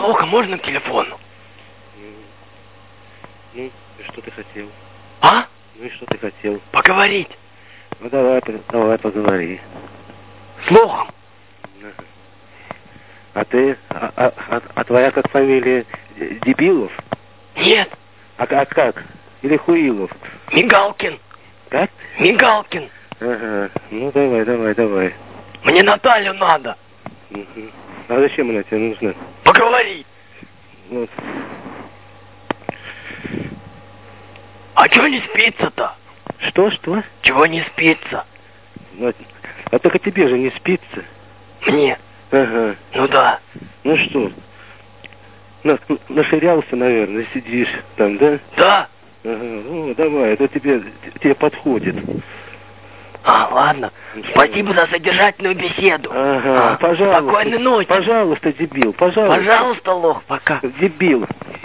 Слуха, можно к телефону? Ну, и что ты хотел? А? Ну и что ты хотел? Поговорить. Ну давай поговори. Слухом. А ты, твоя как фамилия Дебилов? Нет. А как? Или Хуилов? Мигалкин. Как? Мигалкин. Ага, ну давай. Мне Наталью надо. Угу. А зачем она тебе нужна? Поговорить. Вот. А чего не спится-то? Что? Чего не спится? Вот. А только тебе же не спится. Мне? Ага. Ну да. Ну что? Наширялся, наверное, сидишь там, да? Да. Ага. Ну, давай, это тебе подходит. Ладно. Спасибо за содержательную беседу. Ага, пожалуйста. Спокойной ночи. Пожалуйста, дебил, пожалуйста. Пожалуйста, лох, пока. Дебил.